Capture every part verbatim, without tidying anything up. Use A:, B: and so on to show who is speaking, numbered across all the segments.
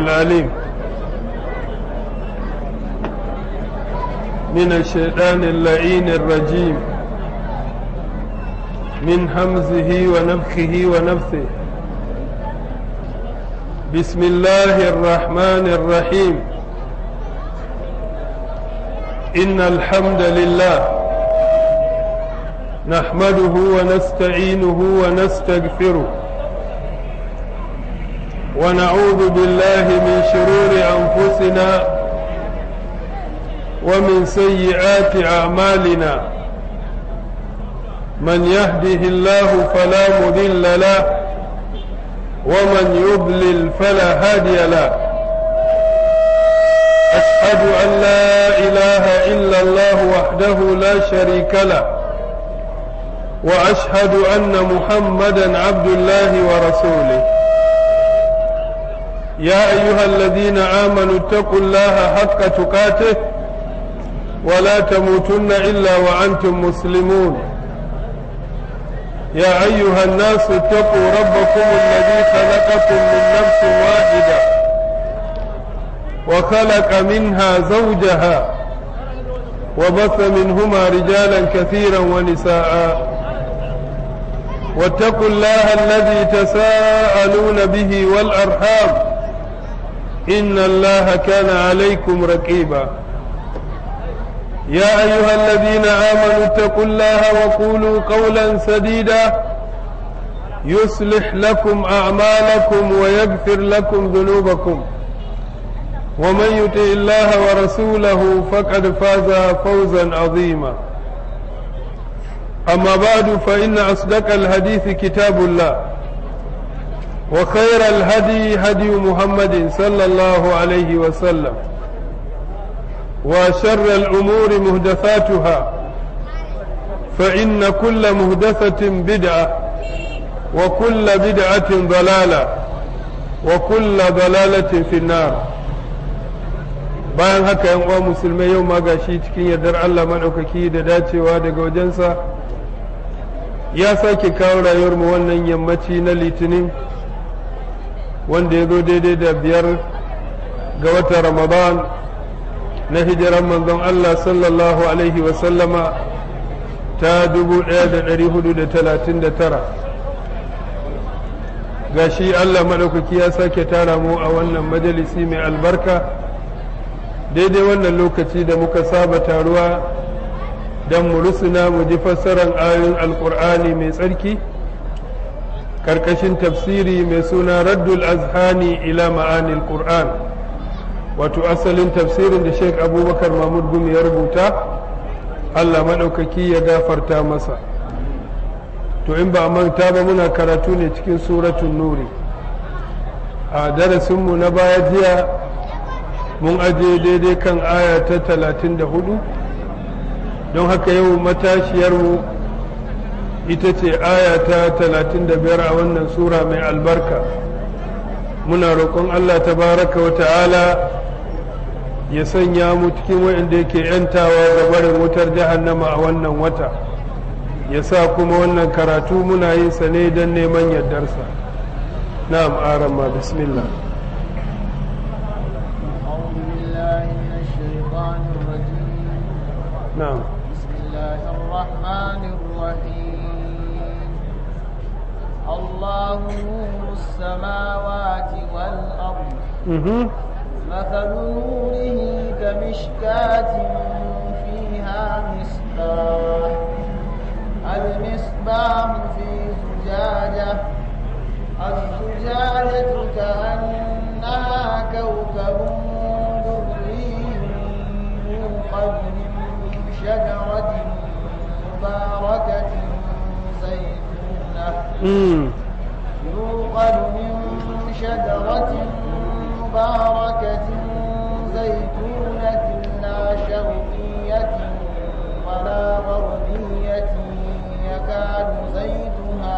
A: العليم من الشيطان اللعين الرجيم من همزه ونفخه ونفثه بسم الله الرحمن الرحيم إن الحمد لله نحمده ونستعينه ونستغفره ونعوذ بالله من شرور أنفسنا ومن سيئات أعمالنا من يهده الله فلا مضل له ومن يضلل فلا هادي له أشهد أن لا إله إلا الله وحده لا شريك له وأشهد أن محمدا عبد الله ورسوله يا أيها الذين آمنوا اتقوا الله حق تقاته ولا تموتن إلا وأنتم مسلمون يا أيها الناس اتقوا ربكم الذي خلقكم من نفس واحدة وخلق منها زوجها وبث منهما رجالا كثيرا ونساء واتقوا الله الذي تساءلون به والأرحام إن الله كان عليكم رقيبا يا أيها الذين آمنوا اتقوا الله وقولوا قولا سديدا يصلح لكم أعمالكم ويغفر لكم ذنوبكم ومن يطع الله ورسوله فقد فاز فوزا عظيما أما بعد فإن أصدق الحديث كتاب الله وخير الهدي هدي محمد صلى الله عليه وسلم وشر الأمور محدثاتها فإن كل محدثة بدعة وكل بدعة ضلالة وكل ضلالة في النار. bayan haka yan uwa musulmai yau ma gashi cikin yardar Allah madaukaki da dacewa daga wajensa ya sake kawo rayuwar mu wannan yammaci na litinin wanda ya zo daidai da biyar ga watan Ramadan na hijiran manzon Allah sallallahu alaihi wa sallama ta dubu ɗaya da ɗari hudu da talatin da tara. Gashi Allah madaukaki ya sake tara mu a wannan majalisi mai albarka daidai wannan lokaci da muka saba taruwa don mu rusuna mu ji fassarar ayoyin alkur'ani mai tsarki karkashin tafsiri mai suna raddul azhani ila ma'anil qur'an, wato asalin tafsirin da Sheikh Abubakar Mahmud Gumi ya rubuta, Allah maɗaukaki ya gafarta masa. To in ba a manta ba muna karatu ne cikin suratun nuri. A darasinmu na baya jiya mun aje daidai kan aya ta talatin da hudu, don haka yau matashiyarmu ita ce aya ta talatin da biyar a wannan sura mai albarka. Muna roƙon Allah tabaraka wa ta'ala ya sanya mu cikin waɗanda yake ‘yantawa ga barin wutar jahannama a wannan wata, ya sa kuma wannan karatu muna yin sa ne don neman yardarsa. Na'am, arama bismillah. نعم
B: بسم الله الرحمن الرحيم الله نور السماوات والأرض مثل نوره كمشكاة فيها مصباح المصباح في زجاجة الزجاجة كأنها كوكب دري يوقد شجرة مباركة زيتونة يوقد من شجرة مباركة زيتونة لا شرقية ولا غربية يكاد زيتها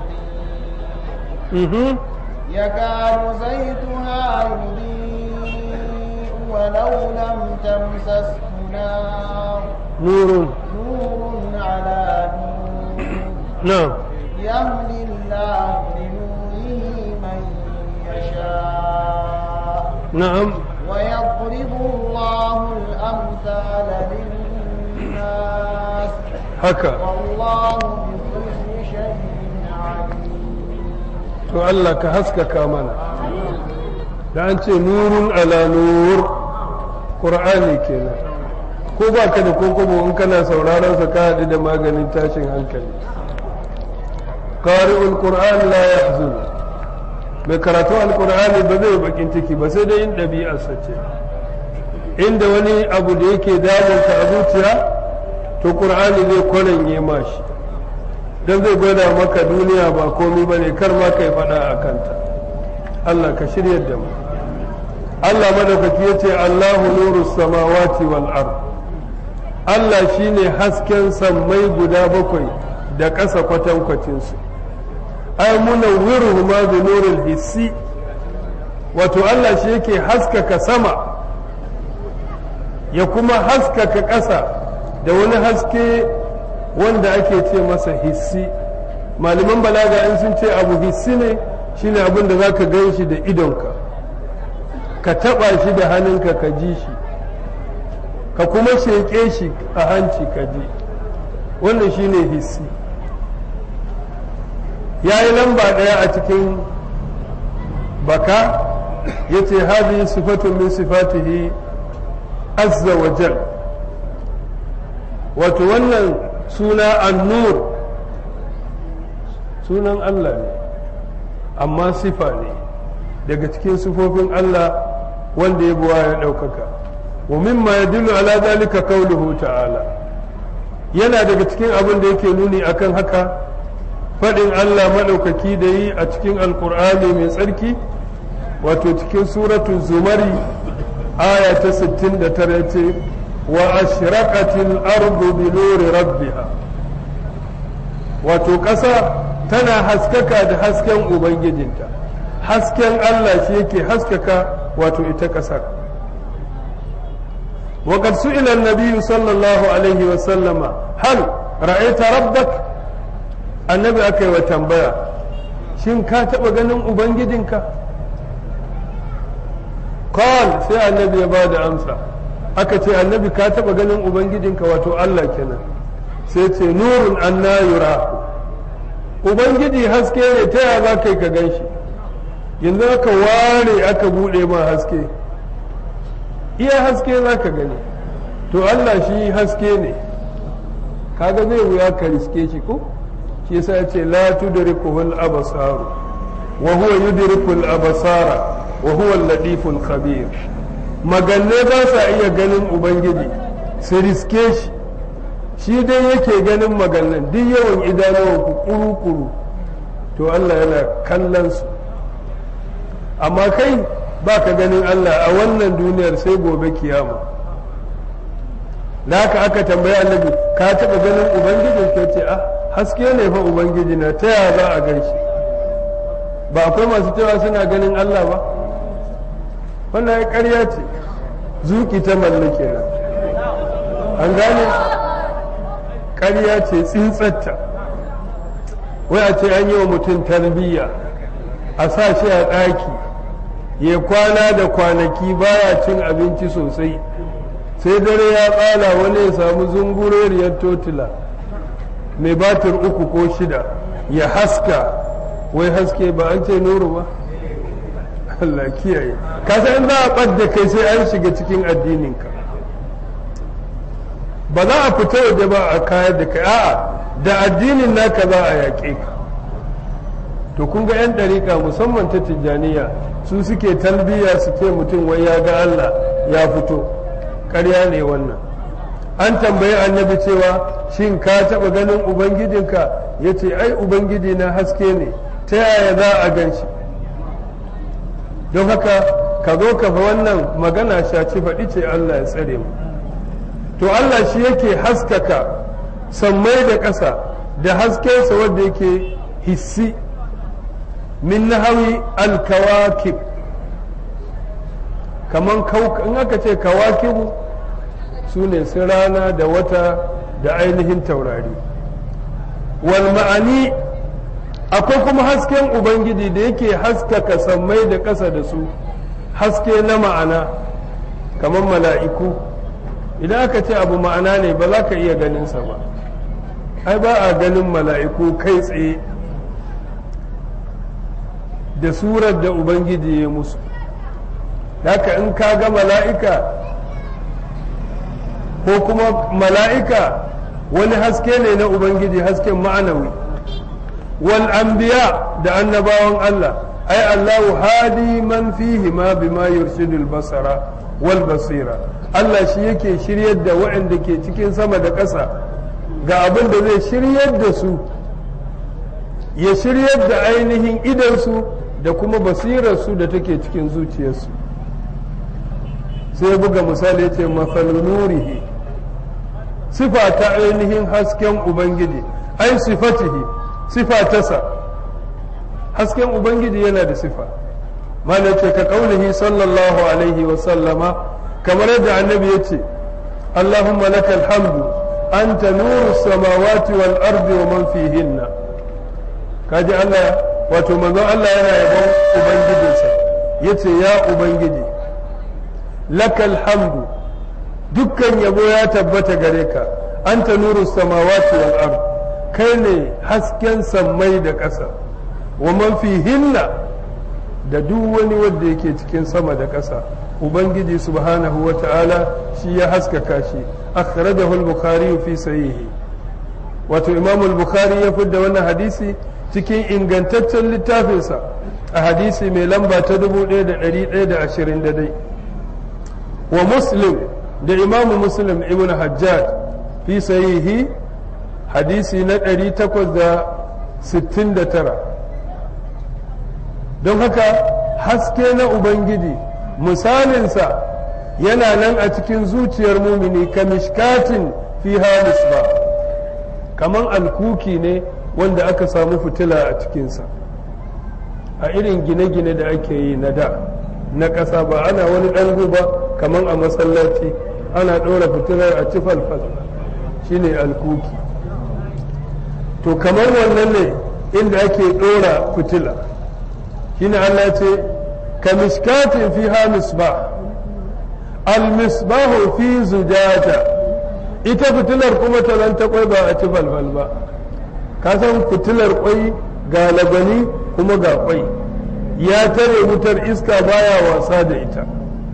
B: يضيء يكاد زيتها يضيء ولو لم تمسسه نار
A: نور
B: نور على نور
A: نعم
B: يهدي الله لنوره من يشاء
A: na'am
B: ويضرب الله الأمثال للناس
A: haka
B: والله بكل شيء عليم.
A: to Allah ka haskaka mana da an ce nurun ala nur qur'ani kenan ko ba ka da kokobo in kana sauraron sa ka haɗu da maganin tashin hankali qari'ul qur'an la yahzun mai karatu alqur'ani ba zai bakin ciki ba sai dai in ɗabi'ar sa ce inda wani abu da yake damunka a zuciya to qur'ani zai kwaranye ma shi dan zai gwada maka duniya ba komai bane kar ma kai faɗa a kanta Allah ka shiryar da mu Allah madaukaki yace Allahu nurus samawati wal ard Allah shine hasken sammai guda bakwai da ƙasa kwatankwacin su ay munawwiruhu ma bi nuril hissi wato Allah shi yake haskaka sama ya kuma haskaka ƙasa da wani haske wanda ake ce masa hissi malaman balaga in sun ce abu hissi ne shine abin da zaka gan shi da idonka ka taba shi da hannunka ka ji shi ka kuma sheƙe shi a hanci ka ji wannan shine hissi ya yi lamba ɗaya a cikin baka ya ce hadi sifatun min sifatihi azza wa jal wato wannan suna annur sunan Allah ne amma sifa ne daga cikin sifofin Allah wanda ya buwa ya ɗaukaka wa mimma ya dillu ala zalika qawluhu ta'ala yana daga cikin abin da yake nuni akan haka faɗin Allah maɗaukaki da yi a cikin alƙur'ani mai tsarki wato cikin suratul zumari aya ta sittin da tara ce wa ashraqatil ardu bi nuri rabbiha wato ƙasa tana haskaka da hasken ubangijinta hasken Allah shi yake haskaka wato ita ƙasar wa qad su'ila an-nabiy sallallahu alaihi wa sallama hal ra'aita rabbak annabi akai wa tambaya shin ka taba ganin ubangijinka qal sai annabi ya bada amsa aka ce annabi ka taba ganin ubangijinka wato Allah kenan sai ce nurun anna yura ubangiji haske ne ta yaya za kai ka gan shi yanzu aka ware aka bude ma haske iya haske za ka gani to Allah shi haske ne kaga zai wuya ka riske shi ko shi yasa ya ce la tudrikuhul absar wa huwa yudrikul absara wa huwa al-latiful khabir maganne ba sa iya ganin ubangiji su riske shi shi dai yake ganin magannan duk yawan idanuwan ku kuru-kuru to Allah yana kallon su amma kai ba ka ganin Allah a wannan duniyar sai gobe kiyama da haka aka tambaya annabi ka taɓa ganin ubangijin ke ce ah haske ne fa ubangiji na ta yaya za a gan shi ba akwai masu cewa suna ganin Allah ba wannan ya ƙarya ce zuki ta mallake na an gane ƙarya ce tsintsatta wai a ce an yi wa mutum tarbiyya a sa shi a ɗaki ya kwana da kwanaki baya cin abinci sosai sai dare ya tsala wani ya samu zungureriyar totila mai batir uku ko shida ya haska wai haske ba an ce nuru ba Allah kiyaye ka san za a ɓadda kai sai an shiga cikin addininka ba za a fita waje ba a kayar da kai a'a da addinin naka za a yaƙe ka to kun ga 'yan ɗariƙa musamman ta tijjaniya su suke talbiya su ce mutum wai ya ga Allah ya fito ƙarya ne wannan an tambayi annabi cewa shin ka taɓa ganin ubangijinka ya ce ai ubangiji na haske ne ta yaya za a gan shi don haka ka zo ka fa wannan magana shaci faɗi ce Allah ya tsare mu to Allah shi yake haskaka sammai da ƙasa da haskensa wanda yake hissi min nahawi alkawakib kaman in aka ce kawakibu su ne su rana da wata da ainihin taurari wal ma'ani akwai kuma hasken ubangiji da yake haskaka sammai da ƙasa da su haske na ma'ana kamar mala'iku idan aka ce abu ma'ana ne ba za ka iya ganinsa ba ai ba a ganin mala'iku kai tsaye da surar da ubangiji ya musu haka in ka ga mala'ika ko kuma mala'ika wani haske ne na ubangiji hasken ma'anawi wal anbiya da annabawan Allah ai Allahu hadi man fihi ma bima yurshidul basara wal basira Allah shi yake shiryar da waɗanda ke cikin sama da ƙasa ga abin da zai shiryar da su ya shiryar da ainihin idansu da kuma basirarsu da take cikin zuciyarsu sai buga misali ce mafalu nurihi sifa ta ainihin hasken ubangiji ai sifatihi sifa tasa hasken ubangiji yana da sifa malai ce ka kaulihi sallallahu alaihi wa sallama kamar yadda annabi ya ce allahumma lakal hamdu anta nuru samawati wal ardi wa man fihinna kaji Allah wato manzon Allah yana yabon ubangijinsa yace ya ubangiji lakal hamdu dukkan yabo ya tabbata gare ka anta nuru samawati wal ard kai ne hasken sammai da ƙasa wa man fihinna da duk wani wanda yake cikin sama da ƙasa ubangiji subhanahu wa ta'ala shi ya haskaka shi akhrajahu al-bukhari fi sahihi wato imam al-bukhari ya fidda wannan hadisi cikin ingantaccen littafinsa a hadisi mai lamba ta dubu ɗaya da ɗari ɗaya da ashirin da dai wa muslim da imam muslim ibn hajjaj fi sahihi hadisi na ɗari takwas da sittin da tara don haka haske na ubangiji misalinsa yana nan a cikin zuciyar mumini ka mishkatin fi misbah kaman alkuki ne wanda aka samu fitila a cikinsa a irin gine-gine da ake yi na da na ƙasa ba ana wani ɗangu ba kaman a masallaci ana ɗora fitilar a cifalfal shine alkuki to kamar wannan ne inda ake ɗora fitila shine Allah ce ka mishkatin fi misbah al-misbahu fi zujaja ita fitilar kuma ta zan ta kwai ba a ci falfal ba ka san fitilar kwai ga labani kuma ga kwai ya tare wutar iska baya wasa da ita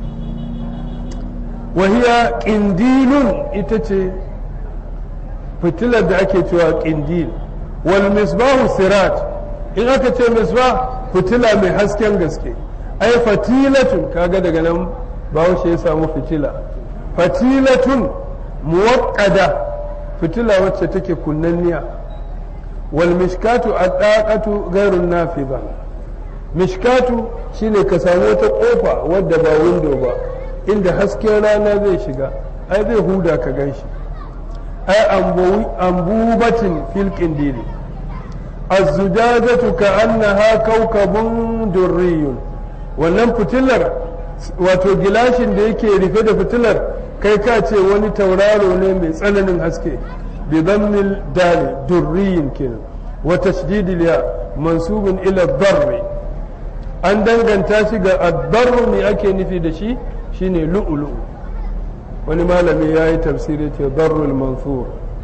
A: wahiya qindilun ita ce fitilar da ake cewa qindil wal misbahu sirat in aka ce misbah fitila mai hasken gaske ai fatilatun kaga daga nan bahaushe ya samu fitila fatilatun muwaqqada fitila wacce take kunnanniya wal mishkatu addaqatu ghairun nafiza mishkatu shine ka samu wata kofa wadda ba window ba inda hasken rana zai shiga ai zai huda ka ganshi ai ambubatin fil qindili az-zujajatu ka'annaha kawkabun durriyun wannan fitilar wato gilashin da yake rufe da fitilar kai ka ce wani tauraro ne mai tsananin haske bi dhammil dal durriyin kenan wa tashdidil ya mansubun ila darri an danganta shi ga ad-darr ne ake nufi da shi shine lu'lu wani malami yayi tafsiri ce darrul mansur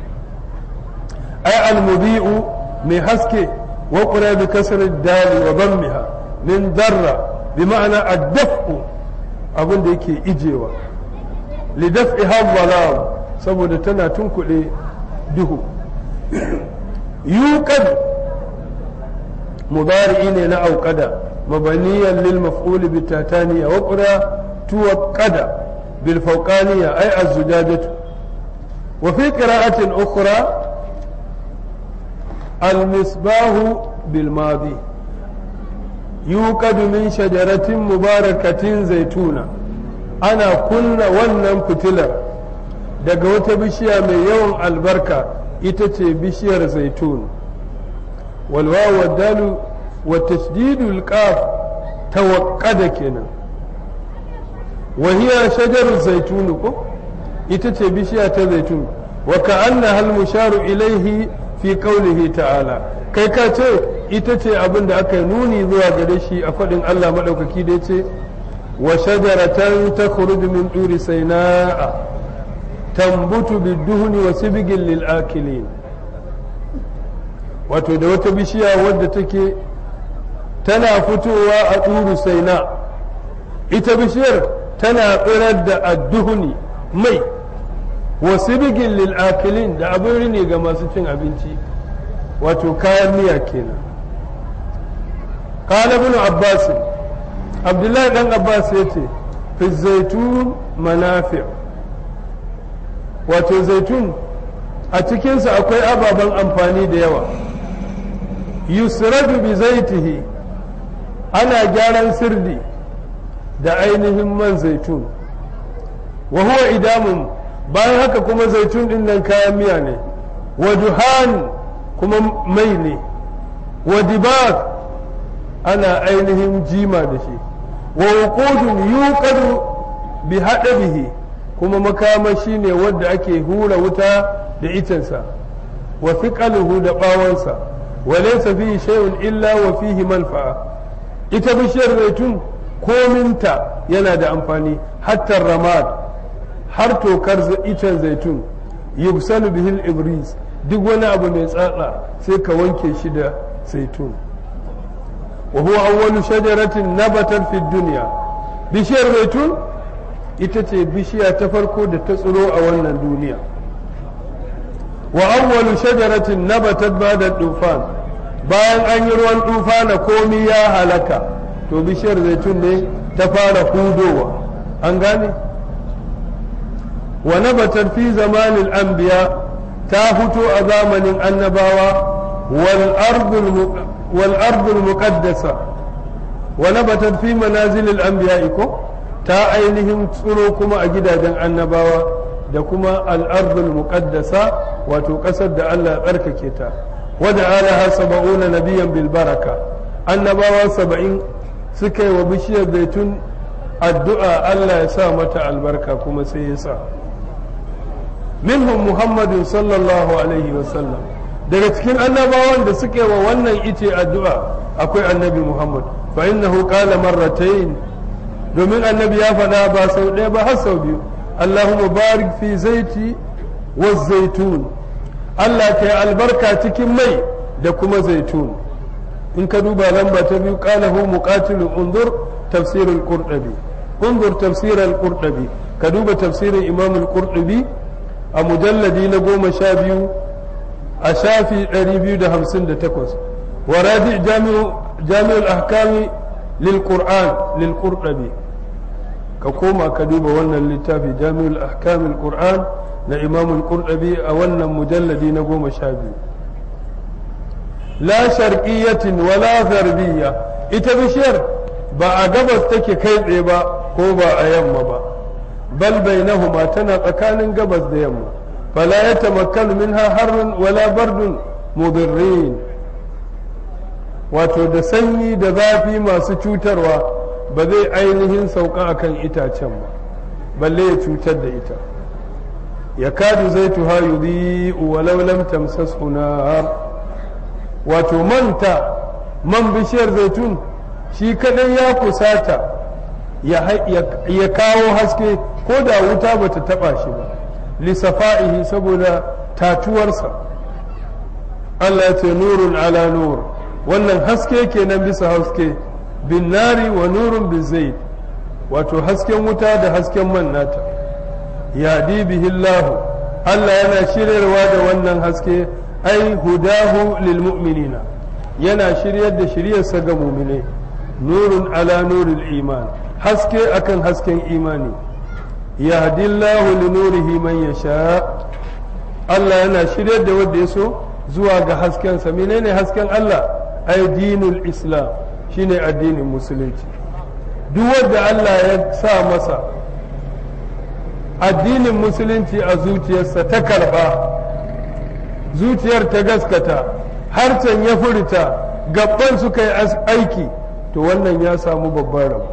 A: ay al-mubi'u mai haske wa qura bi kasri dal wa dammiha min darra bi ma'ana ad-daf'u abin da yake ijewa li daf'iha dhalam saboda tana tunkuɗe duhu yuqad mudari'i ne na auqada mabaniyan lil maf'ul bi tataniya wa qura tuwaqqada bil fawqaniya ay az-zujajatu wa fi qira'atin ukhra al-misbahu bil madi yuqad min shajaratin mubarakatin zaituna ana kunna wannan fitilar daga wata bishiya mai yawan albarka ita ce bishiyar zaitun walwawu waddalu wa tasdidul qaf tawaqqada kenan wa hiya shajaru zaitun ko ita ce bishiya ta zaitun wa ka'annaha al-musharu ilayhi fi qawlihi ta'ala kai ka ce ita ce abin da aka nuni zuwa gare shi a faɗin Allah maɗaukaki da ya ce wa shajaratan takhruju min turi sayna'a tambutu bid-duhni wa sibgin lil-akilin. wato da wata bishiya wadda take tana fitowa a turu saina, ita bishiyar tana tsirar da adduhuni mai, wasu bigin lil'akilin da abin rini ga masu cin abinci, wato kayan miya kenan. Kala bin Abbas, Abdullahi dan Abbas ya ce fi zaitun manafi, wato zaitun a cikinsa akwai ababen amfani da yawa. Yusradu bi zaitihi, ana gyaran sirdi da ainihin man zaitun. Wa huwa idamun, bayan haka kuma zaitun din nan kayan miya ne. Wa duhan, kuma mai ne. Wa dibag, ana ainihin jima da shi. Wa wuqudun yuqadu bi hadabihi, kuma makamashi ne wadda ake hura wuta da itansa. Wa thiqaluhu, da bawansa. Wa laysa fihi shay'un illa wa fihi manfa'a. Ita bishiyar zaitun kominta yana da amfani, hatta ramad, har tokar icen zaitun, yubsalu bihil ibris, duk wani abu mai tsatsa sai ka wanke shi da zaitun. wa huwa awwalu shajaratin nabatat fi dunya, bishiyar zaitun ita ce bishiya ta farko da ta tsiro a wannan duniya. wa awwalu shajaratin nabatat ba'da dufan, bayan an yi ruwan tufa na komi ya halaka, to bishiyar zaitun ne ta fara hudowa, an gane. wa nabatar fi zamanin anbiya, ta fito a zamanin annabawa. wal ardul muqaddasa, wa nabatar fi manazilil anbiya ko ta ainihin tsiro kuma a gidajen annabawa, da kuma al ardul muqaddasa, wato kasar da Allah ya tsarkake ta. wada alaha saba'una nabiyan bil baraka, annabawa saba'in suka yi wa bishiyar zaitun addu'a Allah ya sa mata albarka, kuma sai ya sa. minhum muhammadin sallallahu alaihi wasallam, daga cikin annabawan da suka yi wa wannan ice addu'a akwai annabi muhammad, fa innahu qala marratayn, domin annabi ya faɗa ba sau ɗaya ba har sau biyu. Allahumma barik fi zaiti wa zaitun, Allah ka yi albarka cikin mai da kuma zaitun. in ka duba lamba ta biyu qalahu muqatil undur tafsir al-qurtubi, undur tafsir al-qurtubi, ka duba tafsirin imam al-qurtubi a mujalladi na goma sha biyu a shafi ɗari biyu da hamsin da takwas. wa rabi jami'u jami'ul ahkami lil qur'an lil qurtubi, ka koma ka duba wannan littafi jami'ul ahkam al-qur'an na imam al-qurtubi a wannan mujalladi na goma sha biyu. la sharqiyyatin wala gharbiyya, ita bishiyar ba a gabas take kai tsaye ba ko ba a yamma ba, bal bainahuma, tana tsakanin gabas da yamma. fala yatamakkanu minha harrun wala bardun mudirrin, wato da sanyi da zafi masu cutarwa ba zai ainihin sauka akan itacen ba, balle ya cutar da ita. yakadu zaituha yudhi'u walau lam tamsashu nar, wato manta man bishiyar zaitun shi kadai ya kusata ya kawo haske ko da wuta bata taba shi ba, lisafa'ihi, saboda tatuwarsa. Allah ya ce nurun ala nur, wannan haske kenan bisa haske, bin nari wa nurun bin zait, wato hasken wuta da hasken man nata. yadi bihi Allah, Allah yana shiryarwa da wannan haske, ai hudahu lil mu'minina, yana shiryar da shiryarsa ga mu'mine. nurun ala nuril iman, haske akan hasken imani. yahdillahu li nurihi man yasha, Allah yana shiryar da wanda ya so zuwa ga hasken sa. menene hasken Allah? ai dinul islam, shine addinin musulunci. duk wanda Allah ya sa masa addinin musulunci a zuciyarsa, ta karba, zuciyar ta gaskata, harcen ya furta, gabban suka yi aiki, to wannan ya samu babban rabo.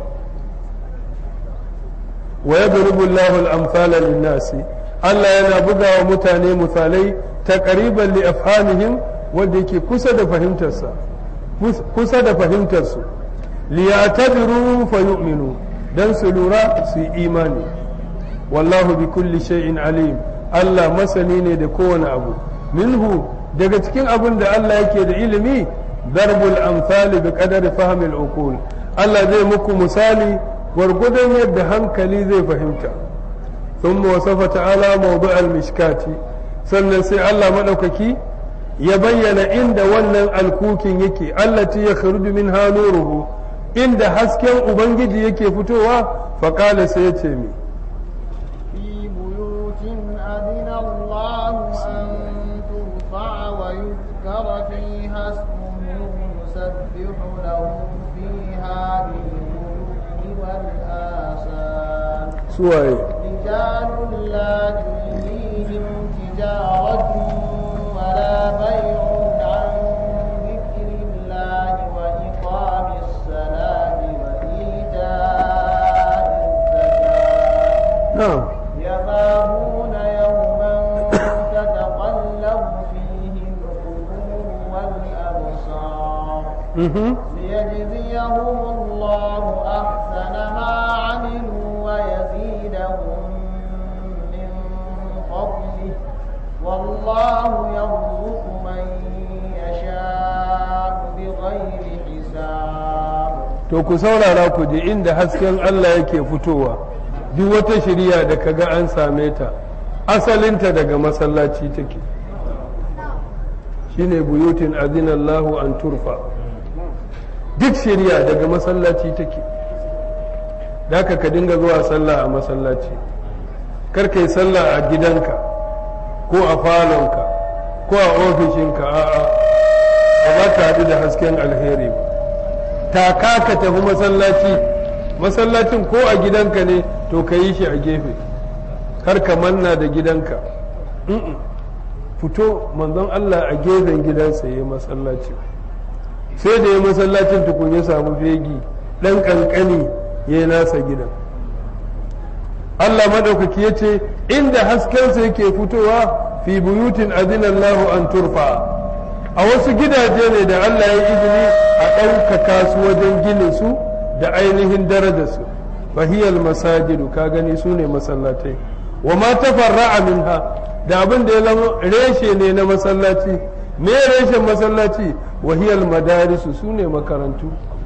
A: wa yadribu Allahu al-amthala lin-nasi, Allah yana buga wa mutane misalai taqriban li afhamihim, wanda yake kusa da fahimtarsa kusa da fahimtarsu. li ya'tabiru fa yu'minu, dan su lura su yi imani wallahu bi kulli shay'in alim Allah masani ne da kowane abu minhu daga cikin abin da Allah yake da ilimi darbul amsali bi qadari fahmil uqul Allah zai muku misali gwargwadon yadda hankali zai fahimta thumma wasafa ta'ala mawdu' al-mishkati sannan sai Allah madaukaki ya bayyana inda wannan alkukin yake allati yakhruju minha nuruhu inda hasken ubangiji yake fitowa faqala sai ya ce mi
B: في بيوت أذن الله أن ترفع ويذكر فيها اسمه يسبح له فيها بالغدو والآصال
A: suwaye
B: رجال لا تلهيهم تجارة ولا بيع عن ذكر الله وإقام الصلاة وإيتاء الزكاة
A: na'am
B: يخافون يوما تتقلب فيه القلوب والأبصار
A: mhm
B: ليجزيهم الله أحسن ما عملوا ويزيدهم من فضله والله يرزق من يشاء بغير حساب
A: to ku saurara ku ji inda hasken Allah yake fitowa duk wata shiriya da kaga an same ta asalinta daga masallaci take shine buyutin azinallahu an turfa duk shiriya daga masallaci take da ka dinga zuwa sallah a masallaci kar kai sallah a gidanka ko a falonka ko a ofishinka a'a ba za ka haɗu da hasken alheri ba taka ka tafi masallaci masallacin ko a gidanka ne to ka yi shi a gefe kar ka manna da gidanka fito manzon Allah a gefen gidansa ya yi masallaci sai da ya masallacin tukun ya samu fegi ɗan ƙanƙani ya yi nasa gidan Allah maɗaukaki ya ce inda haskensa yake fitowa fi buyutin adinallahu an turfa a wasu gidaje ne da Allah ya izini a ɗaukaka su wajen ginin su da ainihin darajarsu fahiyal masajidu ka gani su ne masallatai wa ma tafarra'a minha da abin da ya zama reshe ne na masallaci me reshen masallaci wahiyal madarisu su ne makarantu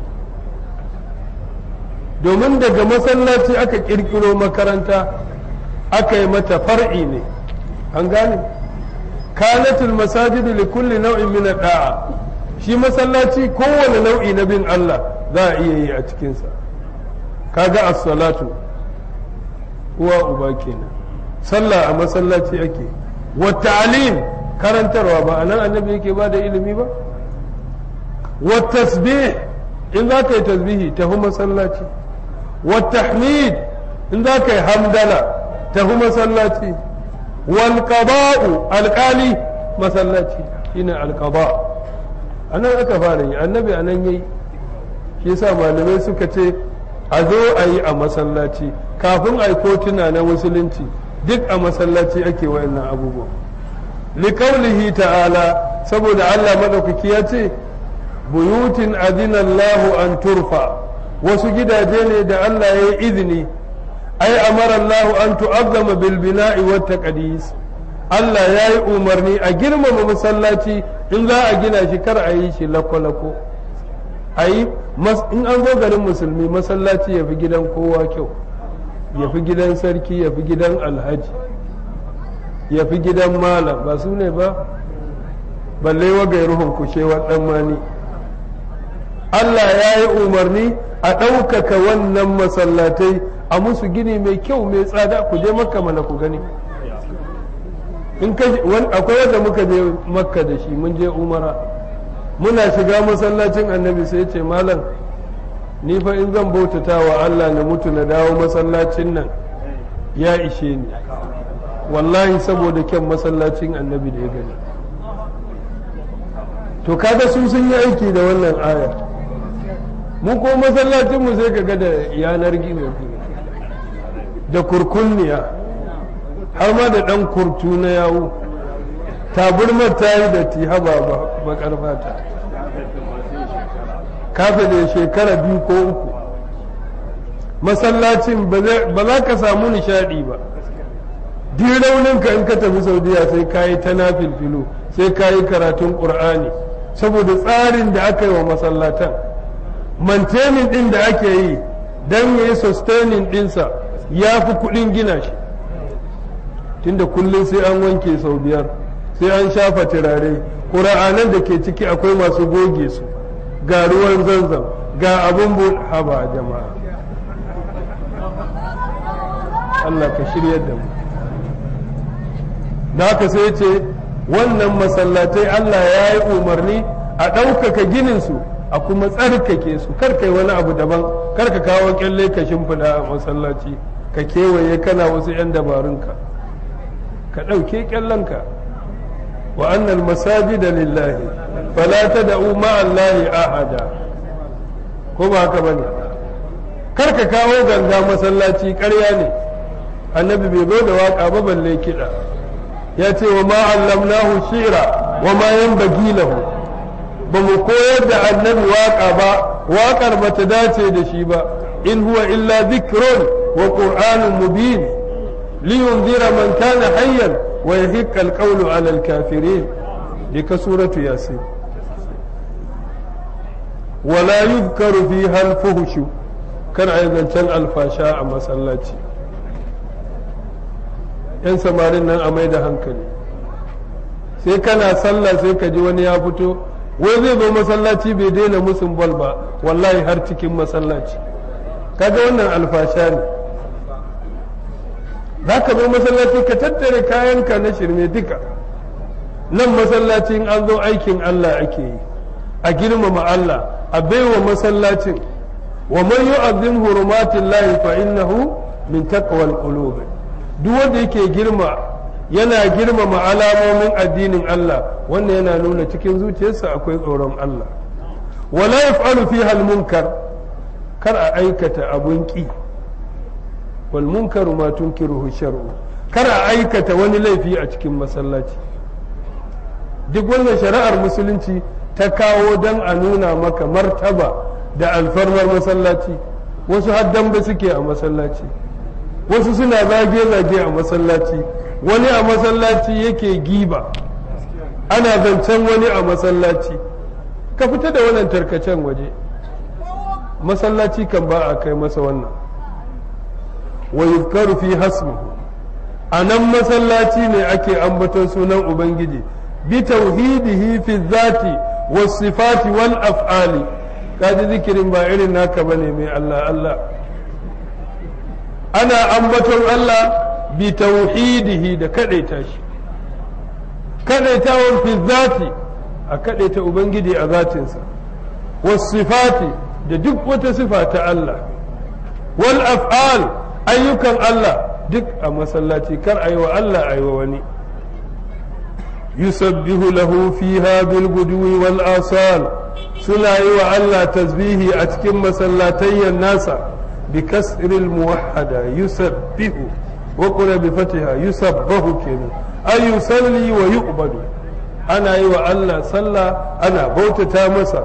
A: domin daga masallaci aka kirkiro makaranta aka yi mata far'i ne an gane kanatul masajidu li kulli nau'in min da'a shi masallaci kowane nau'i na bin Allah za a iya yi a cikinsa kaga as-salatu uwa uba kenan sallah a masallaci ake wa ta'lim karantarwa ba anan annabi yake ba da ilimi ba wa tasbih in za ka yi tasbihi tafi masallaci wa tahmid in za ka yi hamdala tafi masallaci wal qada'u alqali masallaci shine al qada anan aka fara yi annabi anan yayi shi yasa malamai suka ce a zo a yi a masallaci kafin a yi kotuna na musulunci duk a masallaci ake wayannan abubuwa liqaulihi ta'ala saboda Allah madaukaki ya ce buyutin adina Allahu an turfa wasu gidaje ne da Allah ya yi izini ai amara Allahu an tu'azzama bil bina'i wat taqdis Allah ya yi umarni a girmama masallaci in za a gina shi kar a yi shi lako-lako ai in an zo garin musulmi masallaci ya fi gidan kowa kyau ya fi gidan sarki ya fi gidan alhaji ya fi gidan malam ba su ne ba balle wa gairuhun kushewar dan mani Allah ya yi umarni a ɗaukaka wannan masallatai a musu gini mai kyau mai tsada ku je makka mana ku gani in akwai wanda muka je makka da shi mun je umara muna shiga masallacin annabi sai ce malam ni fa in zan bautata wa Allah na mutu na dawo masallacin nan ya ishe ni wallahi saboda kyan masallacin annabi da ya gani to kaga su sun yi aiki da wannan aya mu ko masallacin mu sai kaga da yanar gizo da kurkunniya har ma da dan kurtu na yawo taburmar ta yi da tihaba ba bakar fata kafe da shekara biyu ko uku masallacin ba za ka samu nishadi ba. duk rauninka in ka tafi saudiya sai ka yi ta nafilfilo sai ka yi karatun ƙur'ani saboda tsarin da aka yi wa masallatan maintaining ɗin da ake yi don ya yi sustaining ɗinsa ya fi kuɗin gina shi tunda kullum sai an wanke sau biyar sai an shafa turare ƙura'anan da ke ciki akwai masu goge su ga ruwan zanzam ga abin bu haba jama'a Allah ka shirya da mu da haka sai ce wannan masallatai Allah ya yi umarni a ɗaukaka gininsu a kuma tsarkake su karkai wani abu daban karka kawo kyalle ka shimfiɗa a masallaci ka kewaye kana wasu 'yan dabarunka ka ɗauke kyallenka wa annal masajida lillahi fala tad'u ma'a allahi ahada ko ba haka bane karka kawo ganga masallaci ƙarya ne annabi bai zo da waka ba balle kiɗa ya ce wa ma allamnahu shi'ra wa ma yanbaghi lahu ba mu koyar da annabi waka ba waƙar ba ta dace da shi ba in huwa illa dhikrun wa qur'anun mubin liyunzira man kana hayyan wa yahiqqa alqawlu 'ala alkafirin dika suratu yasin wala yuzkaru fiha alfuhshu kar ayyukan alfasha a masallaci yan samarin nan a mai da hankali sai kana sallah sai ka ji wani ya fito wai zai zo masallaci bai daina musun bal ba wallahi har cikin masallaci kaga wannan alfasha ne za ka zo masallaci ka tattare kayanka na shirme duka nan masallacin an zo aikin Allah ake yi a girmama Allah a baiwa masallacin wa man yu'azzim hurumatillahi fa innahu min taqwal qulub duk wanda yake girma yana girmama alamomin addinin Allah wannan yana nuna cikin zuciyarsa akwai tsoron Allah wala yaf'alu fiha al-munkar kar a aikata abun ki wal munkaru ma tunkiruhu shar'u kar a aikata wani laifi a cikin masallaci duk wannan shari'ar musulunci ta kawo dan a nuna maka martaba da alfarmar masallaci wasu haddan ba suke a masallaci wasu suna zage-zage a masallaci wani a masallaci yake giba ana zancen wani a masallaci ka fita da wannan tarkacen waje masallaci kan ba a kai masa wannan wa yuzkaru fi hasmuhu a nan masallaci ne ake ambaton sunan ubangiji bi tauhidihi fi zati was sifati wal af'ali kaji zikirin ba irin naka bane mai Allah Allah ana ambaton Allah bi tauhidihi da kadaita shi kadaitawan fi zati a kadaita ubangiji a zatinsa was sifati da duk wata sifa ta Allah wal af'al ayyukan Allah duk a masallaci kar ayi wa Allah ayi wa wani yusabbihu lahu fiha bil gudwi wal asal suna yi wa Allah tasbihi a cikin masallatayyan nasa bi kasril muwahhada yusabbihu wa qura bi fatiha yusabbahu kenan ay yusalli wa yu'badu ana yi wa Allah sallah ana bautata masa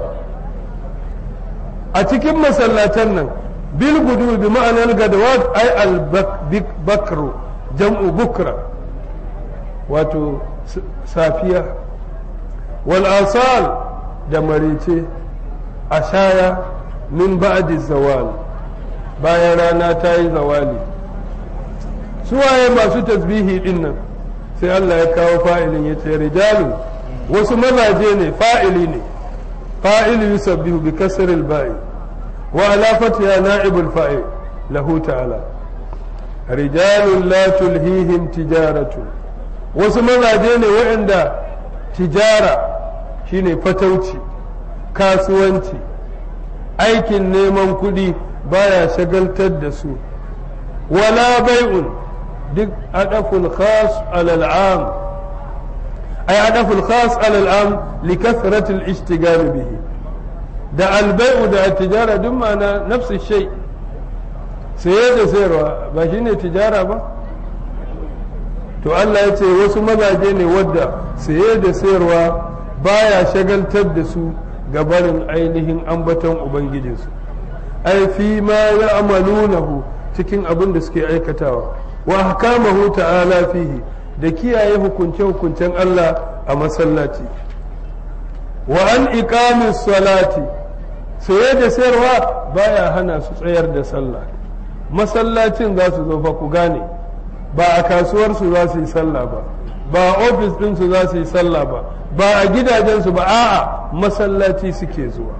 A: a cikin masallatan nan bil gudu bi ma'anar gadawat ay al bakru jam'u bukra wato safiya wal asal da marice ashaya min ba'di zawal bayan rana ta yi zawali suwaye masu tasbihi din nan sai Allah ya kawo fa'ilin ya ce rijalun wasu mazaje ne fa'ili ne fa'il yusabbihu bi kasril ba'i wa ala fatiha na'ibul fa'il lahu ta'ala rijalun la tulhihim tijaratu wasu mazaje ne waɗanda tijara shine fatauci kasuwanci aikin neman kuɗi baya shagaltar da su wala bai'un duk adaful khas alal am ay adaful khas alal am li kathratil ishtigal bihi da albai'u da tijara duk ma'ana nafsu shay saye da sayarwa ba shine tijara ba to Allah ya ce wasu mazaje ne wadda saye da sayarwa baya shagaltar da su ga barin ainihin ambaton ubangijinsu ai fi ma ya'malunahu cikin abin da suke aikatawa wa ahkamahu ta'ala fihi da kiyaye hukunce hukuncen Allah a masallaci wa an iqamis salati saye da sayarwa baya hana su tsayar da sallah masallacin za su zo fa ku gane ba a kasuwar su za su yi sallah ba ba a ofis din su za su yi sallah ba ba a gidajen su ba a'a masallaci suke zuwa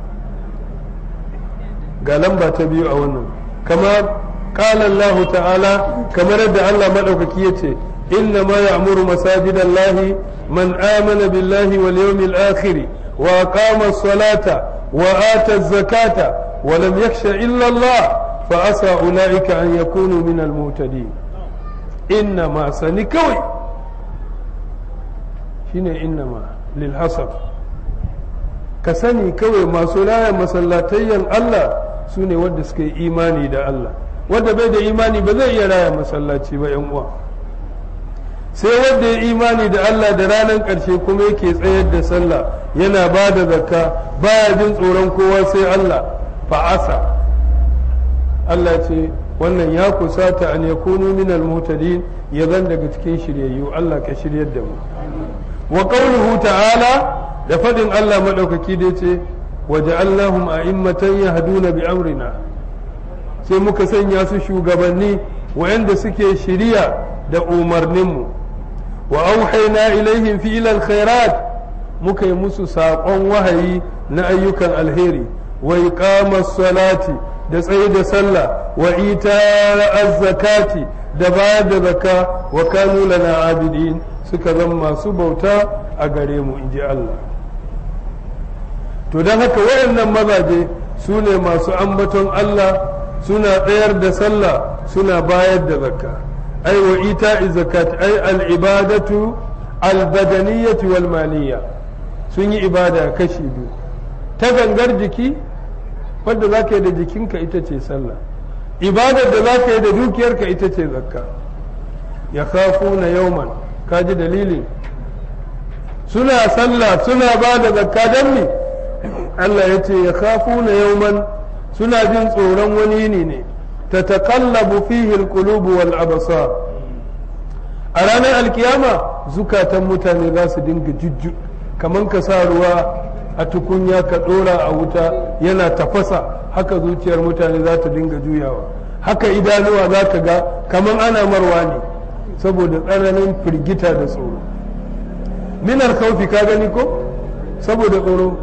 A: ga lamba ta biyu a wannan kamar qala Allah ta'ala kamar yadda Allah madaukaki yace inna ma ya'muru masajidallahi man amana billahi wal yawmil akhir wa aqama as-salata wa ata az-zakata wa lam yakhsha illa Allah fa asa ulaika an yakunu min al-muhtadin inna ma sani kawai shine inna ma lil hasab ka sani kawai masu raya masallatayyan Allah su ne wadda suka yi imani da Allah wadda bai da imani ba zai iya raya masallaci ba yan uwa sai wadda ya imani da Allah da ranar ƙarshe kuma yake tsayar da sallah yana ba da zakka baya jin tsoron kowa sai Allah fa'asa Allah ce wannan ya kusata an yakunu min al-muhtadin ya zan daga cikin shiryayyu Allah ka shiryar da mu wa qawluhu ta'ala da fadin Allah madaukaki da yace waja'alnahum a'immatan yahduna bi amrina sai muka sanya su shugabanni wayanda suke shiriya da umarninmu wa auhayna ilaihim fi'lal khairat muka yi musu saƙon wahayi na ayyukan alheri wa iqamas salati da tsaye da sallah wa ita az-zakati da bayar da zakka wa kanu lana abidin suka zama masu bauta a gare mu inji Allah to don haka wayannan mazaje su ne masu ambaton Allah suna tsayar da sallah suna bayar da zakka ai wa ita zakat ai al-ibadatu al-badaniyati wal maliyya sun yi ibada kashi biyu ta gangar jiki wadda za ka yi da jikinka ita ce sallah ibadar da za ka yi da dukiyarka ita ce zakka ya kafu na yauman ka ji dalilin suna sallah suna ba da zakka don me Allah ya ce ya kafu na yauman suna jin tsoron wani yini ne ta taƙallabu fihi alqulubu wal absar a ranar alkiyama zukatan mutane za su dinga jujju kaman ka sa ruwa a tukunya ka ɗora a wuta yana tafasa haka zuciyar mutane za ta dinga juyawa haka idanuwa za ka ga kaman ana marwa ne saboda tsananin firgita da tsoro minar kaufi ka gani ko saboda tsoro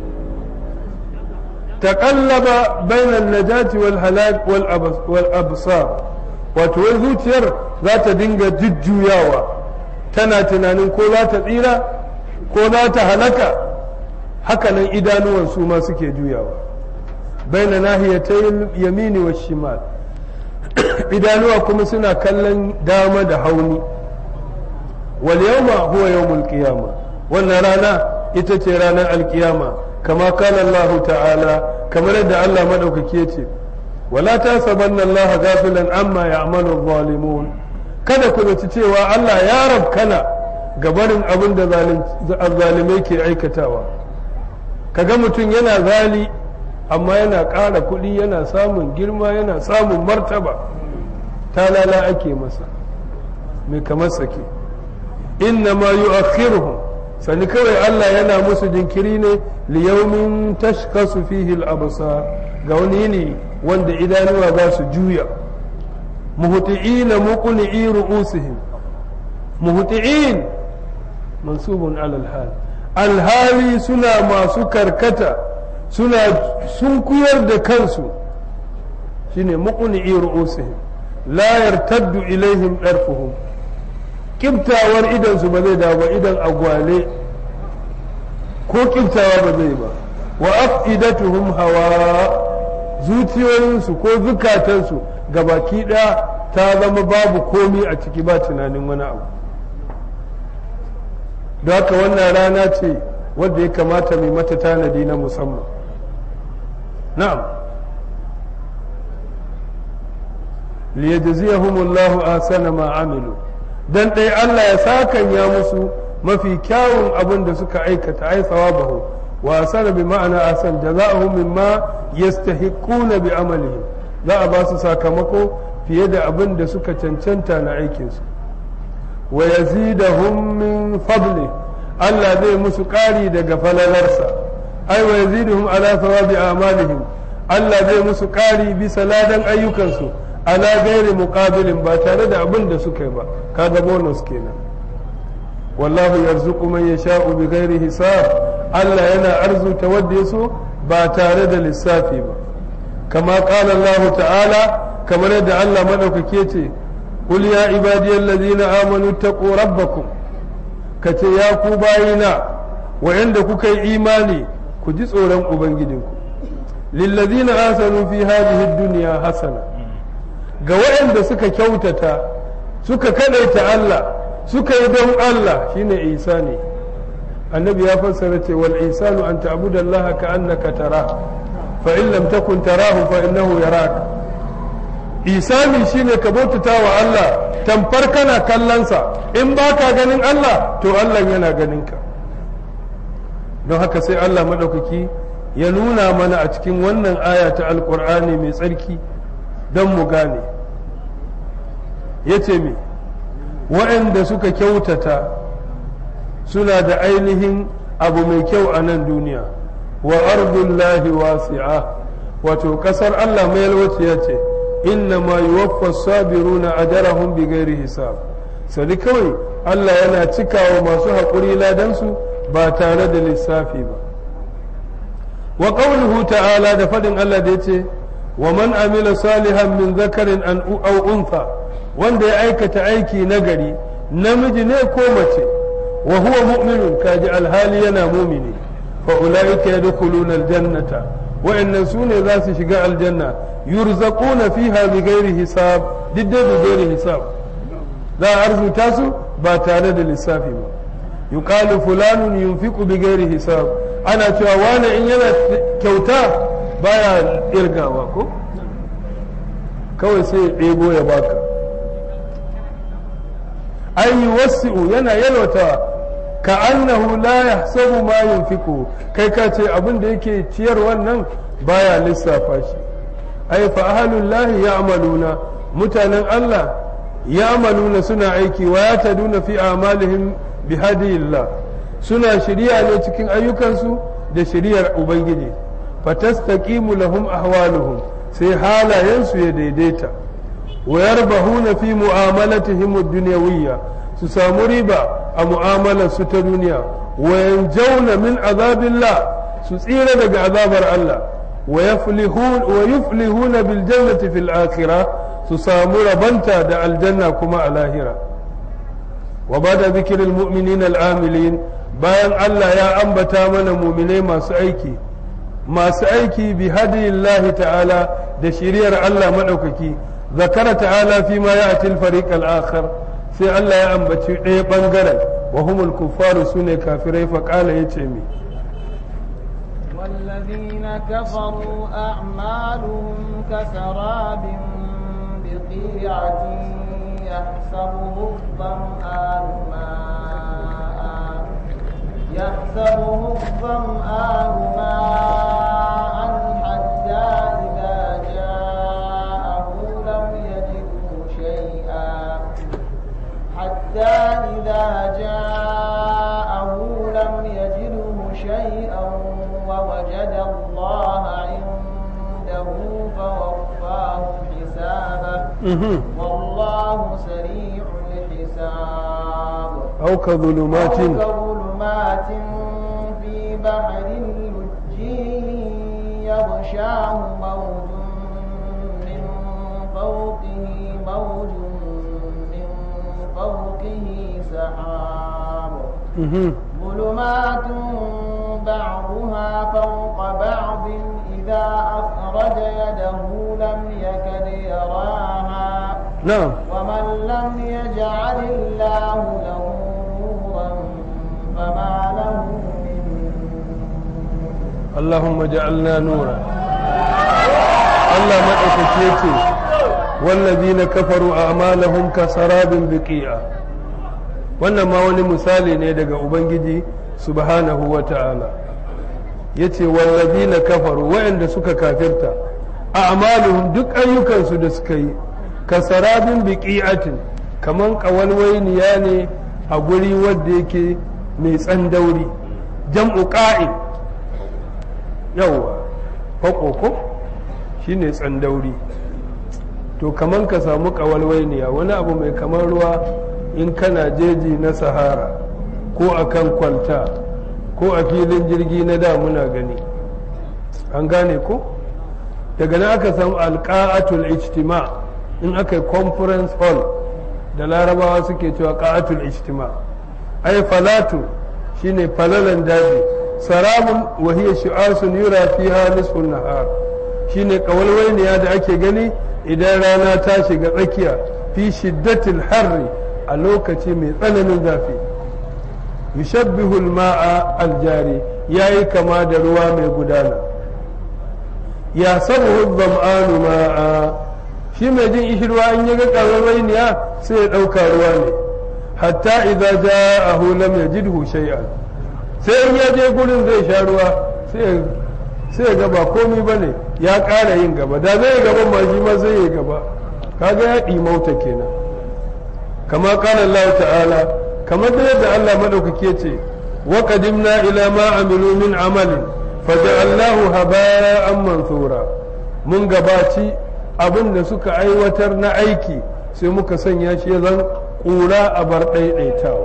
A: taƙallaba bainan najati wal halak wal absar wato wai zuciyar za ta dinga jujjuyawa tana tunanin ko za ta tsira ko za ta halaka hakanan idanuwan su ma suke juyawa baina nahiyatai yamini wa shimal idanuwa kuma suna kallon dama da hauni wal yawma huwa yawmul qiyama wannan rana ita ce ranar alkiyama kama kana Allah ta'ala kamar yadda Allah madaukaki yace wala tasabanna Allah ghafilan amma ya'malu adh-dhalimun kada ku zaci cewa Allah ya rabkana gabarin abin da zalimai ke aikatawa kaga mutum yana zali amma yana ƙara kuɗi yana samun girma yana samun martaba talala ake masa mai kamar sake inna ma yu'akhiruhum sani kawai Allah yana musu jinkiri ne liyaumin tashkasu fihi al-absar ga wani ne wanda idanuwa za su juya muhti'ina muqni'i ru'usihim muhti'in mansubun ala al-hal alhali suna masu karkata suna sunkuyar da kansu shine muqni'i ru'usihim la yartaddu ilaihim darfuhum kibtawar idan su ba zai dawo ba idan agwale ko kibtawa ba zai ba wa afidatuhum hawa zuciyoyinsu ko zukatansu gabaki ɗaya ta zama babu komi a ciki ba tunanin wani abu da haka wannan rana ce wadda ya kamata mai mata tanadi na musamman na'am liyajziyahumullahu ahsana ma amilu dan dai Allah ya sakanya musu mafi kyawun abin da suka aikata ai sawabahu wa asana bi ma'ana asan jaza'uhum mimma yastahiquna bi amalihim za a ba su sakamako fiye da abin da suka cancanta na aikinsu wa yazidahum min fadli Allah zai musu ƙari daga falalarsa ai wa yaziduhum ala thawabi a'malihim Allah zai musu ƙari bisa ladan ayyukansu ala gairi muqabilin ba tare da abin da suka yi ba kaga bonus kenan wallahu yarzuqu man yasha'u bi ghairi hisab Allah yana arzuta wanda yaso ba tare da lissafi ba kama qala Allah ta'ala kamar yadda Allah madaukake ce qul ya ibadiyal ladina amanu taqu rabbakum kace ya ku bayina wa'anda kuka yi imani ku ji tsoron ubangijinku lil ladina asanu fi hadhihi ad-dunya hasana ga wa'anda suka kyautata suka kadaita Allah suka yi don Allah shine ihsani annabi ya fassara ce wal ihsanu an ta'budallaha ka'annaka tarahu fa in lam takun tarahu fa innahu yarak ihsani shine ka bautata wa Allah tamfar kana kallonsa in baka ganin Allah to Allah yana ganin ka don haka sai Allah madaukaki ya nuna mana a cikin wannan aya ta alqur'ani mai tsarki don mu gane yace me waɗanda suka kyautata suna da ainihin abu mai kyau a nan duniya wa ardullahi wasi'a wato ƙasar Allah mai yalwaciya ce inna ma yuwaffa sabiruna ajrahum bighairi hisab sai kawai Allah yana cikawa masu haƙuri ladansu ba tare da lissafi ba wa qawluhu ta'ala da fadin Allah da yace wa man amila salihan min zakarin an aw untha wanda ya aikata aiki nagari namiji ne ko mace wa huwa mu'minun kaji alhali yana mumini fa ulaika yadkhuluna aljannata wa innan sune za su shiga aljanna yurzaquna fiha bighairi hisab didda bighairi hisab za a arzuta su ba tare da lissafi ba yuqalu fulanun yunfiqu bighairi hisab ana cewa wani in yana kyauta baya irgawa ko kawai sai ya ɗebo ya baka ai wasi'u yana yalwata ka annahu la yahsabu ma yunfiqu kai ka ce abin da yake ciyar wannan baya lissafa shi ai fa ahlullahi ya'maluna mutanen Allah ya'maluna suna aiki wa yataduna fi a'malihim bi hadiyillah suna shiriya ne cikin ayyukansu da shiriyar ubangiji fatastaqimu lahum ahwaluhum sai halayensu ya daidaita wa yarbahuna fi mu'amalatihim ad-dunyawiyya su samu riba a mu'amalar su ta duniya wa yanjauna min azabillah su tsira daga azabar Allah wa yaflihun wa yuflihuna bil jannati fil akhirah su samu rabanta da aljanna kuma a lahira wa bada zikril mu'minina al-amilin bayan Allah ya ambata mana mu'minai masu aiki masu aiki bi hadiyillahi ta'ala da shiriyar Allah madaukaki zakara ta'ala fi ma ya'ti al-fariq al-akhar sai Allah ya ambaci ɗaya bangaren wa humul kuffaru sune kafirai fa qala yace mi
B: والذين كفروا أعمالهم كسراب بقيعة يحسبه الظمآن ماء يحسبه الظمآن ماء حتى إذا جاءه لم يجده شيئا حتى إذا جاءه لم يجده شيئا ووجد الله عنده فوفاه حسابه والله سريع الحساب
A: أو كظلمات
B: أو كظلمات في بحر لجي يغشاه موج من فوقه موج من فوقه سحاب ظلمات بعضها فوق بعض إذا أخرج يده لم يكد يراها
A: نعم
B: ومن لم يجعل الله له نورا فما له من
A: اللهم اجعلنا نورا الله مدaukace ce والذين كفروا أعمالهم كسراب بقيعة wannan ma wani misali ne daga ubangiji subhanahu wa ta'ala yace wallazina kafaru wa'anda suka kafirta a'maluhum duk ayyukansu da suka yi kasarabin biqi'atin kaman kawalwainiya ne a guri wanda yake mai tsandauri jam'u qa'id yawa faƙoƙo shine tsandauri to kaman ka samu kawalwainiya wani abu mai kamar ruwa in kana jeji na sahara ko akan kwalta ko a filin jirgi na da muna gani an gane ko daga nan aka samu alƙa'atul ijtima in aka yi conference hall da larabawa suke cewa ƙa'atul ijtima ai falatu shine falalan daji sarabun wahiyar shi'asun yura fiha nisfun nahar shine kawalwainiya da ake gani idan rana ta shiga tsakiya fi shiddatil harri a lokaci mai tsananin zafi yushabbihu al-ma'a al-jari yayi kama da ruwa mai gudana ya sabu dham'anu ma'a shi mai jin ishirwa in yaga kawalwainiya sai ya dauka ruwa ne hatta idza ja'ahu lam yajidhu shay'an sai in ya je gurin zai sha ruwa sai sai ga ba komai bane ya ƙara yin gaba da zai gaba ma shi ma zai yi gaba kaga ya ɗimauta kenan kama qala Allah ta'ala kamar da yadda Allah madaukake ce wa qadimna ila ma amilu min amalin faja'alnahu haba'an mansura mun gabaci abin da suka aiwatar na aiki sai muka sanya shi zan ƙura a bar ɗaiɗaitawa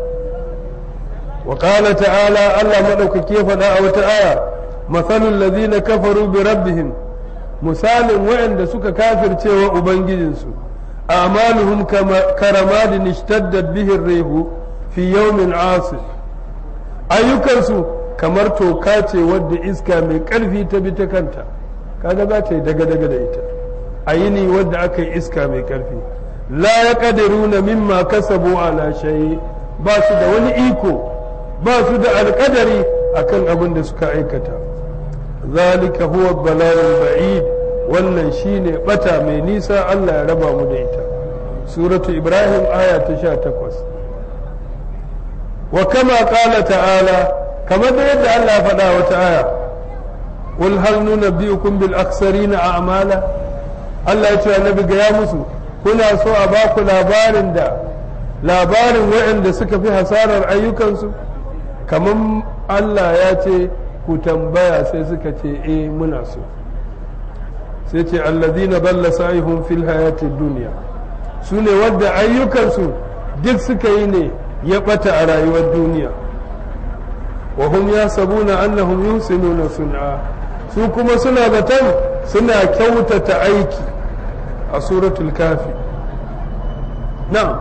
A: wa qala ta'ala Allah madaukake faɗa a wata aya mathalul ladina kafaru bi rabbihim misalin waɗanda suka kafircewa ubangijinsu a'maluhum karamadin ishtaddat bihi ar-rihu fi yawmin 'asif ayyukansu kamar toka ce wadda iska mai ƙarfi ta bi ta kanta kaga za ta yi daga daga da ita a yini wadda aka yi iska mai ƙarfi la yaqdiruna mimma kasabu ala shay ba su da wani iko ba su da alƙadari akan abin da suka aikata zalika huwa balalul ba'id wannan shine bata mai nisa Allah ya raba mu da ita suratu ibrahim aya ta sha takwas wa kama qala ta'ala kamar da yadda Allah ya faɗa wata aya qul hal nunabbiukum bil akhsarina a'mala Allah ya ce annabi ga ya musu kuna so a ba ku labarin da labarin waɗanda suka fi hasarar ayyukansu kamar Allah ya ce ku tambaya sai suka ce eh muna so sai ce alladhina dalla sa'ihum fil hayatid dunya sune wadda ayyukansu duk suka yi ne ya bata a rayuwar duniya wa hum yasabuna annahum yusinuna sun'a su kuma suna zaton suna kyautata aiki a suratul kafi na'am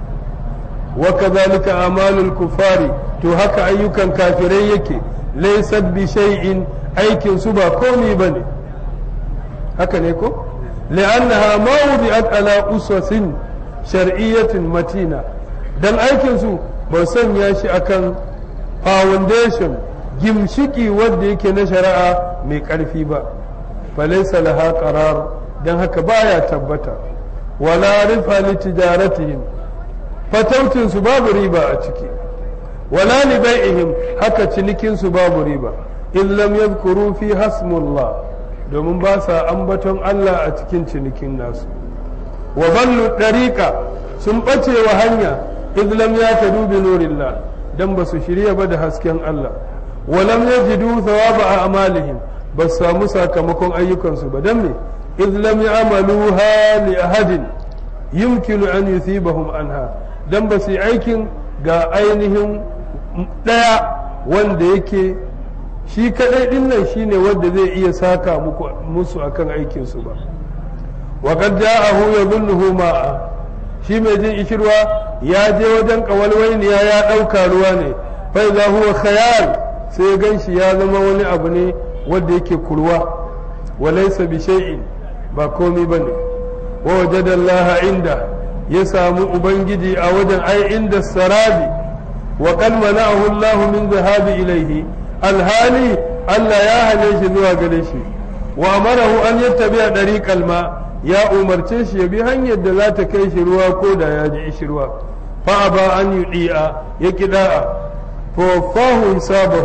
A: wa kadhalika amalul kufari to haka ayyukan kafirai yake laysat bi shay'in aikin su ba komai bane haka ne ko li'annaha ma wudi'at ala usasin shar'iyyatin matina dan aikin su ba sanya shi akan foundation gimshiki wanda yake na shari'a mai karfi ba falaysa laha qarar dan haka baya tabbata wala rifa li tijaratihim fatautin su babu riba a ciki wala li bai'ihim haka cinikin su babu riba in lam yadhkuru fi hasmullah domin ba sa ambaton Allah a cikin cinikin nasu wa ballu dariqa sun bace wa hanya in lam yatadu bi nurillah dan ba su shirya ba da hasken Allah wa lam yajidu thawaba a'malihim ba su samu sakamakon ayyukansu ba dan me in lam ya'maluha li ahadin yumkinu an yuthibahum anha dan ba su yi aikin ga ainihin ɗaya wanda yake shi kaɗai ɗin nan shi ne wanda zai iya saka musu akan aikinsu ba wa qad ja'ahu yadhunnuhu ma'a shi mai jin ishirwa ya je wajen ƙawalwainiya ya ɗauka ruwa ne fa idza huwa khayal sai gan shi ya zama wani abu ne wanda yake kurwa wa laysa bi shay'in ba komai bane wa wajada Allah inda ya samu ubangiji a wajen ai inda sarabi wa qad mana'ahu Allah min dhahabi ilayhi alhali Allah ya hane shi zuwa gare shi wa amarahu an yattabi'a dariqal ma ya umarce shi ya bi hanyar da za ta kai shi ruwa ko da ya ji ishirwa fa aba an yudi'a ya kida'a fa fahu hisabahu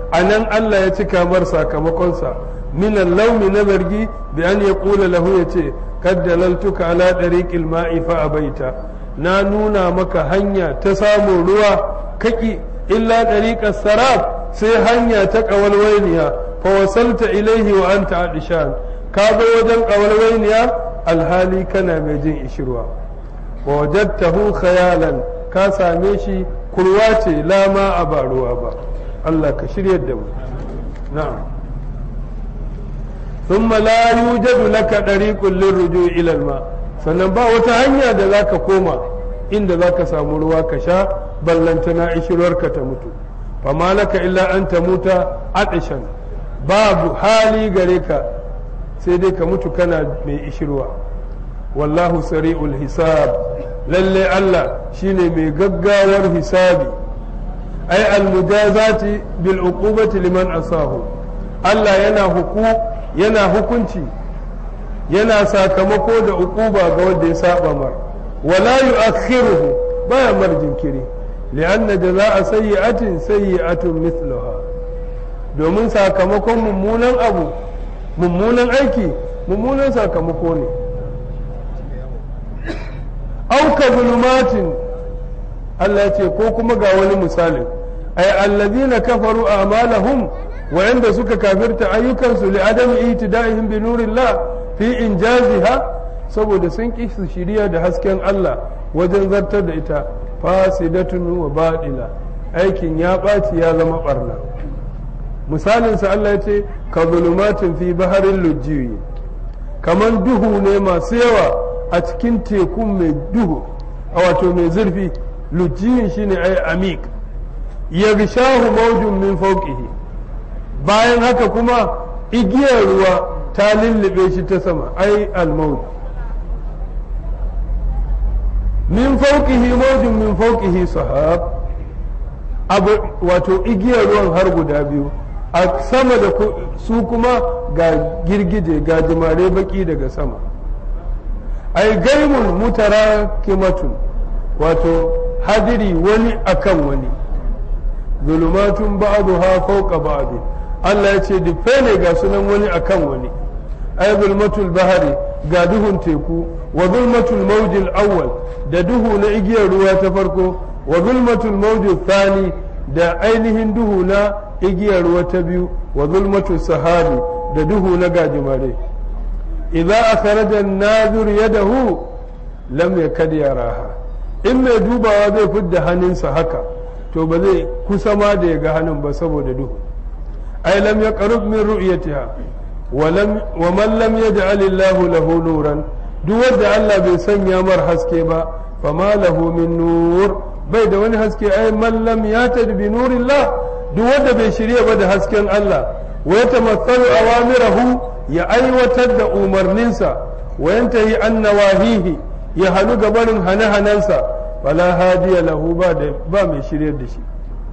A: anan Allah ya cika mar sakamakonsa min al-lawmi na zargi bi an yaqula lahu yace kad dalaltuka ala dariqil ma'i fa abaita na nuna maka hanya ta samun ruwa kaki illa dariqas sarab sai hanya ta kawalwainiya fa wasalta ilaihi wa anta adishan ka zo wajen kawalwainiya alhali kana mai jin ishirwa wa wajadtahu khayalan ka same shi kurwa ce lama a ba ruwa ba Allah ka shiryar da mu na'am thumma la yujadu laka dariqun lirruju' ila al-ma sannan ba wata hanya da zaka koma inda zaka samu ruwa ka sha ballantana ishirwarka ta mutu fama laka illa an tamuta atishan babu hali gare ka sai dai ka mutu kana mai ishirwa wallahu sari'ul hisab lalle Allah shine mai gaggawar hisabi ai almujazati bil uqubati liman asahu Allah yana huku yana hukunci yana sakamako da uquba ga wanda ya saba mar wala yu'akhiruhu baya mar jinkiri li'anna jazaa'a sayyi'atin sayyi'atun mithluha domin sakamakon mummunan abu mummunan aiki mummunan sakamako ne auka zulumatin Allah ya ce ko kuma ga wani misalin ay allazina kafaru a'malahum wa'anda suka kafirta ayyukansu li adami itida'ihim bi nurillah fi injaziha saboda sun ki su shiriya da hasken Allah wajen zartar da ita fasidatun wa badila aikin ya ɓaci ya zama barna misalinsa Allah ya ce ka zulumatin fi baharin lujjiyi kaman duhu ne masu yawa a cikin tekun mai duhu a wato mai zurfi lujjiyin shine ai amik ya gishahu maujun min fauqihi bayan haka kuma igiyar ruwa ta lullube shi ta sama ai almauj min fauqihi maujun min fauqihi sahab abu wato igiyar ruwan har guda biyu a sama da su kuma ga girgije ga jimare baki daga sama ai gaimun mutarakimatun wato hadiri wani akan wani zulumatun ba'daha fawqa ba'd Allah ya ce dufe ne ga sunan wani akan wani ai zulmatul bahari ga duhun teku wa zulmatul mawjil awwal da duhu na igiyar ruwa ta farko wa zulmatul mawjil thani da ainihin duhu na igiyar ruwa ta biyu wa zulmatul sahabi da duhu na gajimare idza akhraja an-nazir yadahu lam yakad yaraha in mai dubawa zai fidda hannunsa haka to ba zai kusa ma da ya ga hannun ba saboda duhu ai lam yaqrub min ru'yatiha wa lam wa man lam yaj'al Allahu lahu nuran duk wanda Allah bai sanya mar haske ba fama lahu min nur bai da wani haske ai man lam yatad bi nurillah duk wanda bai shirya ba da hasken Allah wa yatamathalu awamirahu ya aiwatar da umarninsa wa yantahi an nawahihi ya halu gabarin hane-hanensa fala hadiya lahu ba da ba mai shiryar da shi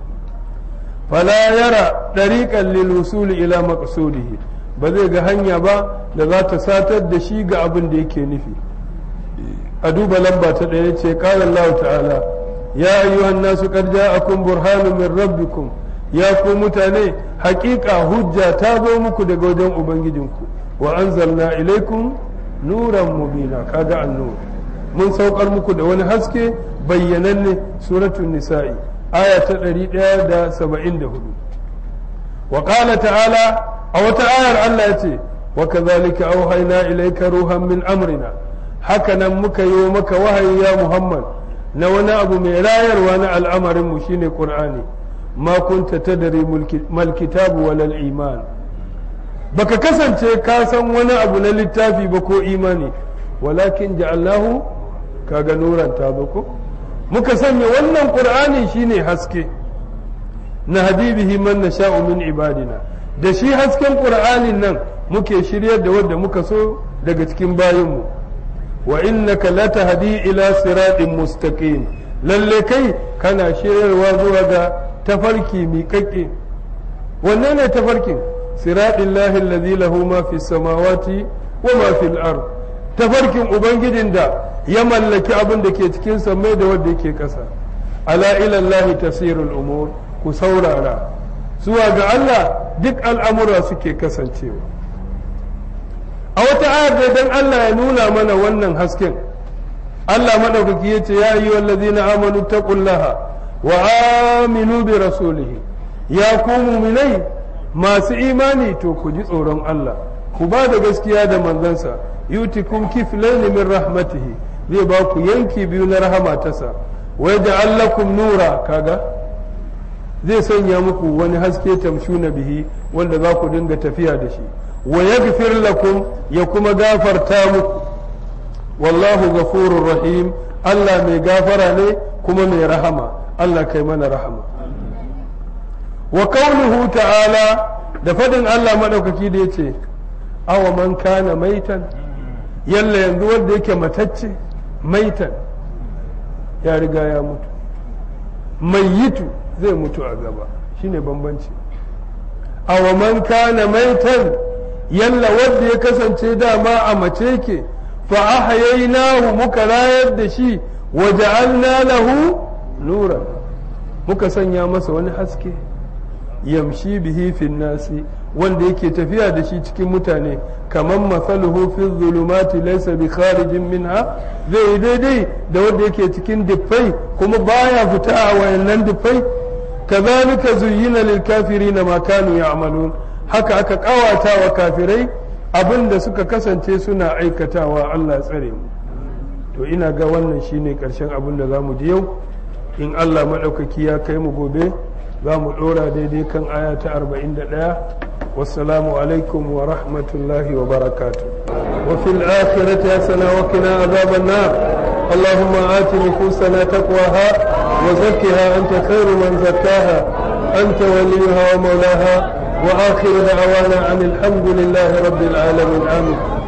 A: fala yara dariqan lil wusul ila maqsudihi ba zai ga hanya ba da za ta satar da shi ga abin da yake nufi a duba lamba ta ɗaya ce qala Allah ta'ala ya ayyuhan nasu qad ja'akum burhanun min rabbikum ya ku mutane haƙiƙa hujja ta zo muku daga wajen ubangijinku wa anzalna ilaikum nuran mubina kaga annur mun saukar muku da wani haske bayyananne suratul nisa'i aya ta ɗari ɗaya da saba'in da hudu wa qala ta'ala a wata ayar Allah ya ce wa kadhalika auhayna ilayka ruhan min amrina haka nan muka yi maka wahayi ya Muhammad na wani abu mai rayarwa na al'amarin mu shine Qur'ani ma kunta tadri mal kitabu wal iman baka kasance ka san wani abu na littafi ba ko imani walakin ja'alnahu kaga nuran ta ko muka sanya wannan Qur'ani shine haske na habibihi man nasha'u min ibadina da shi hasken Qur'anin nan muke shiryar da wanda muka so daga cikin bayinmu wa innaka latahdi ila siratin mustaqim lalle kai kana shiryarwa zuwa ga tafarki miƙaƙƙe wanne ne tafarkin siratin lahi alladhi lahu ma fi samawati wa ma fi al-ard tafarkin ubangijin da ya mallaki abin da ke cikin samai da wanda yake ƙasa ala ila allahi tasirul umur ku saurara zuwa ga Allah duk al'amura suke kasancewa. A wata ayar da dan Allah ya nuna mana wannan hasken, Allah maɗaukaki ya ce, ya yi wallazina amanu taqullaha wa aminu bi rasulihi, ya ku muminai masu imani to ku ji tsoron Allah, ku ba da gaskiya da manzansa, yutikum kiflaini min rahmatihi, zai ba ku yanki biyu na rahama tasa, wa yaj'al lakum nura, kaga zai sanya muku wani haske tamshuna bihi wanda za ku dinga tafiya da shi, wa yaghfir lakum, ya kuma gafarta muku, wallahu ghafurur rahim, Allah mai gafara ne kuma mai rahama, Allah kai mana rahama. Wa qawluhu ta'ala, da fadin Allah madaukaki da yace awa man kana maitan, yalla yanzu wanda yake matacce, maitan ya riga ya mutu, mayitu zai mutu a gaba, shine bambanci. Awa man kana maitan, yalla wanda ya kasance dama a mace yake, fa ahyaynahu, muka rayar da shi, wa ja'alna lahu nuran, muka sanya masa wani haske, yamshi bihi fin nasi, wanda yake tafiya da shi cikin mutane, kamar masaluhu fi zulumati laysa bi kharijin minha, zai daidai da wanda yake cikin diffai kuma baya fita a wayannan diffai. kazalika zuyyina lil kafirina ma kanu ya'malun, haka aka kawata wa kafirai abinda suka kasance suna aikatawa. Allah ya tsare mu. To ina ga wannan shine karshen abin da zamu ji yau, in Allah madaukaki ya kai mu gobe za mu ɗora daidai kan aya ta arba'in da ɗaya. wassalamu alaikum wa rahmatullahi wa barakatu. wa fil akhirati hasana wa qina azaban nar. allahumma ati nufusana taqwaha wa zakkiha anta khairu man zakkaha anta waliyuha wa mawlaha wa akhiru da'wana anil hamdulillahi rabbil alamin. amin.